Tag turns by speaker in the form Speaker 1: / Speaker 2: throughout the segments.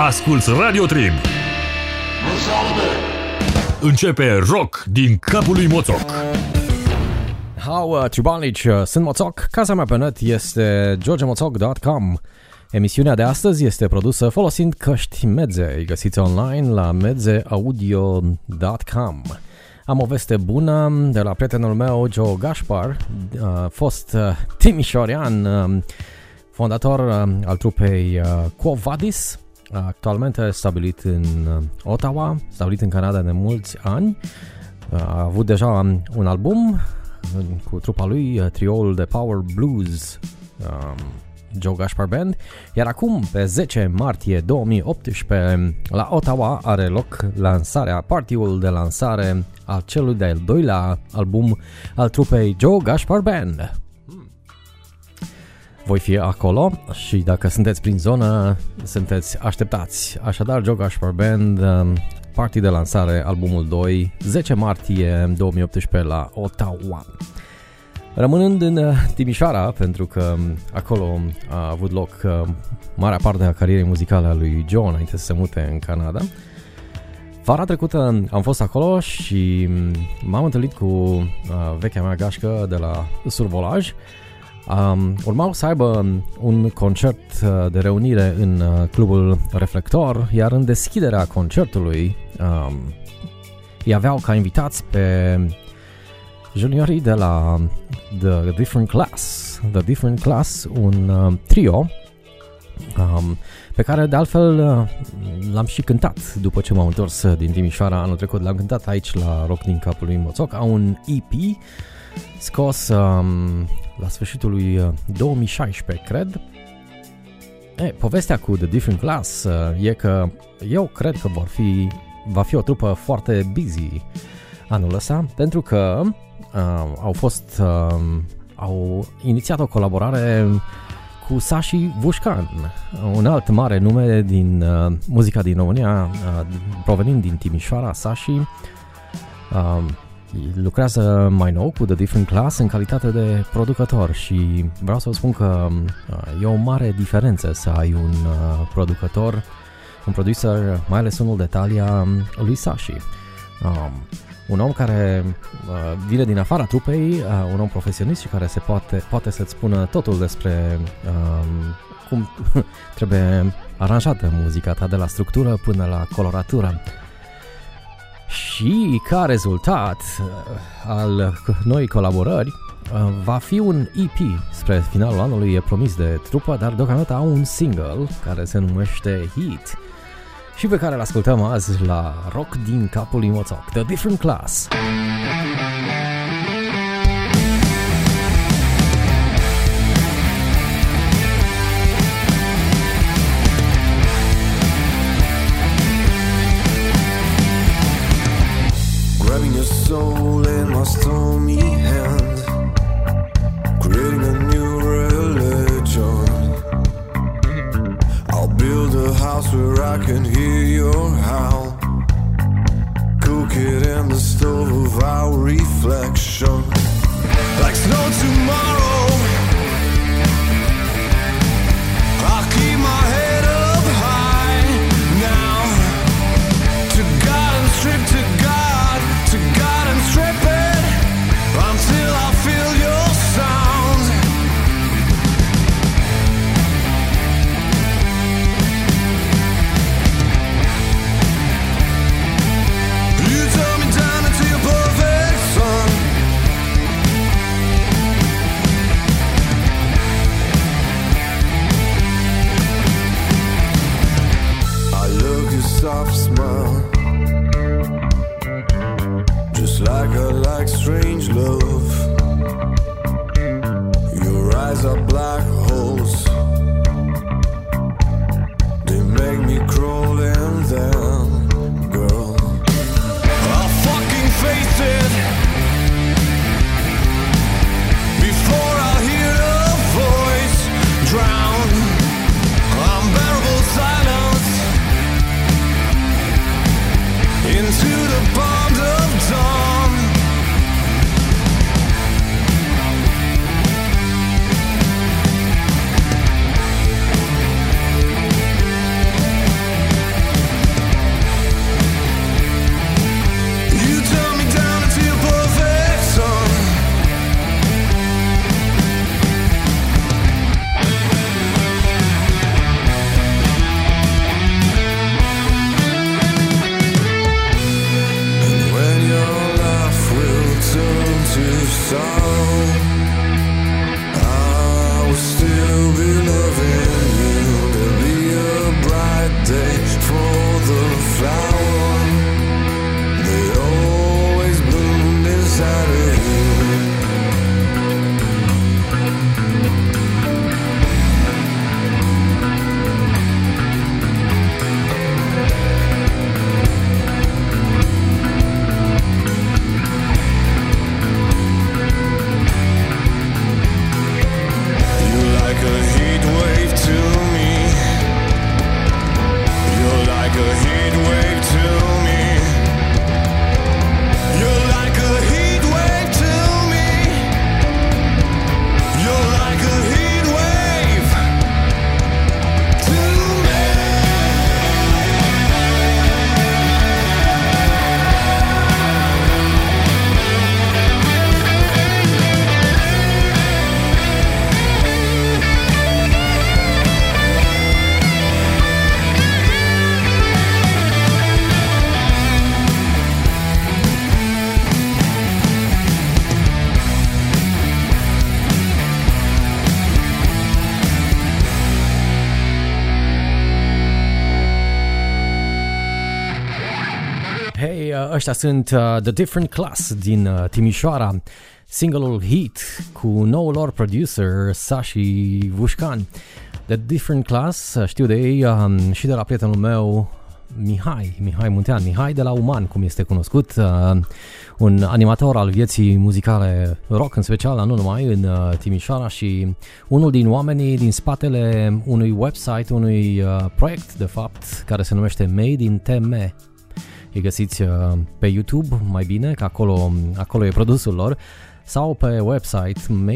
Speaker 1: Asculți Radio Trib. Începe rock din capul lui Moțoc.
Speaker 2: How tribalici sunt Moțoc. Casa mea pe net este georgemoțoc.com. Emisiunea de astăzi este produsă folosind căști Medze. Îi găsiți online la medzeaudio.com. Am o veste bună de la prietenul meu, Joe Gaspar, fost timișorean, fondator al trupei Quo Vadis, actualmente stabilit în Ottawa, stabilit în Canada de mulți ani. A avut deja un album cu trupa lui, trioul de Power Blues, Joe Gaspar Band, iar acum, pe 10 martie 2018, la Ottawa are loc party-ul de lansare al celui de-al doilea album al trupei Joe Gaspar Band. Voi fi acolo și dacă sunteți prin zonă, sunteți așteptați. Așadar, Joe Gaspar Band, party de lansare, albumul 2, 10 martie 2018 la Ottawa. Rămânând în Timișoara, pentru că acolo a avut loc marea parte a carierei muzicale a lui Joe înainte să se mute în Canada. Vara trecută am fost acolo și m-am întâlnit cu vechea mea gașcă de la Survolaj. Urmau să aibă un concert de reunire în clubul Reflector, iar în deschiderea concertului îi aveau ca invitați pe juniorii de la The Different Class, un trio pe care de altfel l-am și cântat după ce m-am întors din Timișoara anul trecut. L-am cântat aici la Rock din capul lui Moțoc. Au un EP scos la sfârșitul lui 2016, cred. Povestea cu The Different Class e că eu cred că va fi o trupă foarte busy anul ăsta, pentru că au inițiat o colaborare cu Sashi Vușcan, un alt mare nume din muzica din România, provenind din Timișoara. Sashi lucrează mai nou cu The Different Class în calitate de producător și vreau să vă spun că e o mare diferență să ai un producător, un producer, mai ales unul de talia lui Sashi. Un om care vine din afara trupei, un om profesionist și care poate să-ți spună totul despre cum trebuie aranjată muzica ta, de la structură până la coloratură. Și ca rezultat al noi colaborări va fi un EP spre finalul anului, e promis de trupă, dar deocamdată au un single care se numește Heat și pe care îl ascultăm azi la Rock din capul lui Moțoc, The Different Class.
Speaker 3: Grabbing your soul in my stormy hand, creating a new religion. I'll build a house where I can hear your howl, cook it in the stove of our reflection. Like snow tomorrow, I'll keep my head up high now. To God and strip, to God and strip it until I feel your sound. You turn me down into your perfect sun. I love your soft smile, just like I like strange love. Your eyes are black holes, they make me crawl in them, girl. I'll fucking face it before I hear a voice drown unbearable silence into the bond of dawn.
Speaker 2: Hei, ăștia sunt The Different Class din Timișoara, singleul Heat cu noul lor producer Sashi Vușcan. The Different Class, știu de ei și de la prietenul meu Mihai Muntean, Mihai de la Uman, cum este cunoscut, un animator al vieții muzicale rock în special, nu numai, în Timișoara și unul din oamenii din spatele unui website, unui proiect de fapt, care se numește Made in TM. Îi găsiți pe YouTube, mai bine, că acolo e produsul lor, sau pe website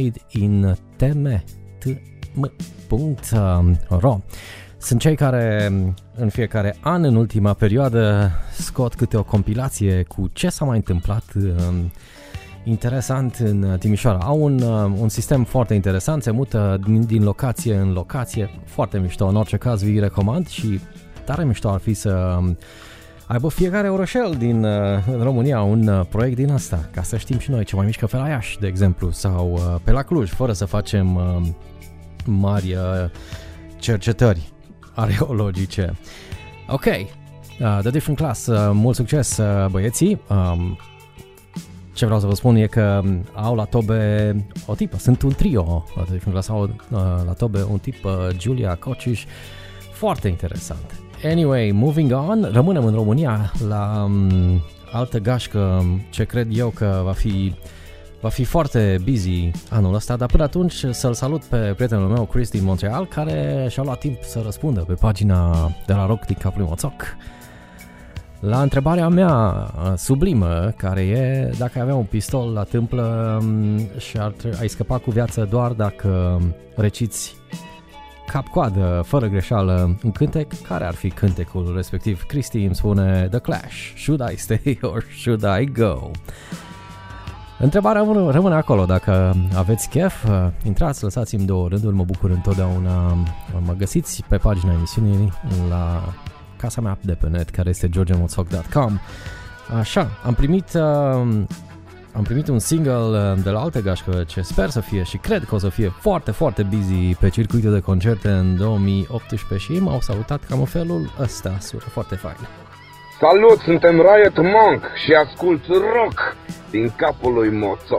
Speaker 2: madeintm.ro. Sunt cei care în fiecare an, în ultima perioadă, scot câte o compilație cu ce s-a mai întâmplat interesant în Timișoara. Au un sistem foarte interesant, se mută din locație în locație, foarte mișto, în orice caz vi recomand și tare mișto ar fi să aibă fiecare orășel din România un proiect din asta, ca să știm și noi ce mai mișcă pe la Iași, de exemplu, sau pe la Cluj, fără să facem mari cercetări arheologice. Ok, The Different Class, mult succes băieții. Ce vreau să vă spun e că au la tobe o tipă, sunt un trio, The Different Class au la tobe un tip, Giulia Cociș, foarte interesant. Anyway, moving on, rămânem în România la altă gașcă ce cred eu că va fi foarte busy anul ăsta, dar până atunci să-l salut pe prietenul meu Chris din Montreal, care și-a luat timp să răspundă pe pagina de la Rock din Capul Moțoc la întrebarea mea sublimă, care e dacă ai avea un pistol la tâmplă și ai scăpat cu viață doar dacă reciți cap-coadă, fără greșeală, un cântec, care ar fi cântecul respectiv? Cristi îmi spune The Clash, Should I Stay or Should I Go? Întrebarea rămâne acolo, dacă aveți chef, intrați, lăsați-mi 2 rânduri, mă bucur întotdeauna, mă găsiți pe pagina emisiunii la casa mea de pe net, care este georgemoțoc.com. Așa, am primit un single de la altă gașcă ce sper să fie și cred că o să fie foarte, foarte busy pe circuitul de concerte în 2018 și m-au salutat cam în felul ăsta, sună foarte fain.
Speaker 4: Salut, suntem Riot Monk și ascult rock din Capul lui Moțoc.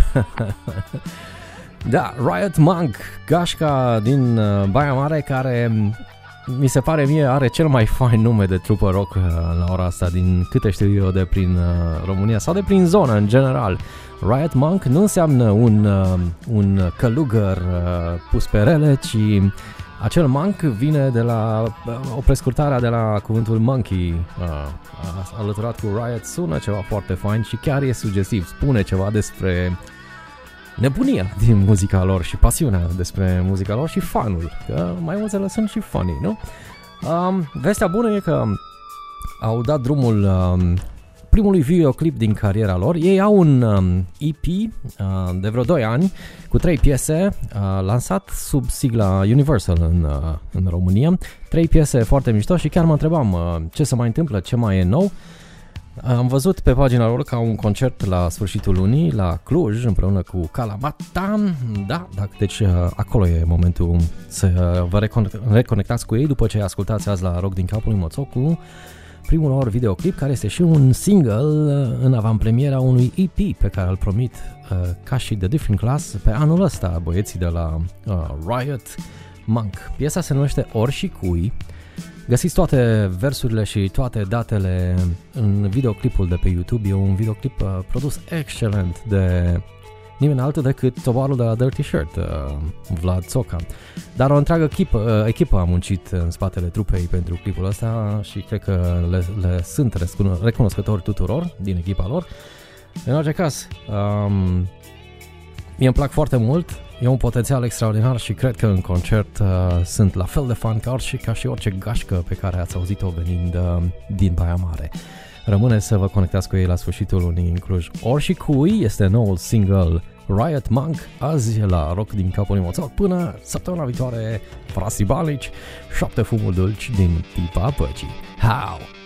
Speaker 2: Da, Riot Monk, gașca din Baia Mare, care mi se pare mie are cel mai fain nume de trupă rock la ora asta, din câte știu eu de prin România sau de prin zonă în general. Riot Monk nu înseamnă un călugăr pus pe rele, ci acel monk vine de la o prescurtare de la cuvântul monkey, alăturat cu Riot, sună ceva foarte fain și chiar e sugestiv, spune ceva despre nebunia din muzica lor și pasiunea despre muzica lor și fanul, că mai mulțele sunt și funny, nu? Vestea bună e că au dat drumul primului videoclip din cariera lor. Ei au un EP de vreo 2 ani cu 3 piese lansat sub sigla Universal în România. 3 piese foarte mișto și chiar mă întrebam ce se mai întâmplă, ce mai e nou. Am văzut pe pagina lor că au un concert la sfârșitul lunii la Cluj împreună cu Kalamata. Da, deci acolo e momentul să vă reconectați cu ei după ce ascultați azi la Rock din Capul lui Moțoc cu primul lor videoclip, care este și un single în avantpremiera unui EP pe care îl promit ca și The Different Class pe anul ăsta, băieții de la Riot Monk. Piesa se numește Ori și Cui. Găsiți toate versurile și toate datele în videoclipul de pe YouTube. E un videoclip produs excelent de nimeni altul decât tovarul de la Dirty Shirt, Vlad Țoca. Dar o întreagă echipă a muncit în spatele trupei pentru clipul ăsta și cred că le sunt recunoscători tuturor din echipa lor. În orice caz, mie îmi plac foarte mult, e un potențial extraordinar și cred că în concert sunt la fel de fan ca și orice gașcă pe care ați auzit-o venind din Baia Mare. Rămâne să vă conectați cu ei la sfârșitul lunii în Cluj. Ori și Cui este noul single Riot Monk, azi la Rock din Capul lui Moțoc, până săptămâna viitoare, frații balici, 7 fumuri dulci din Pipa Păcii. How!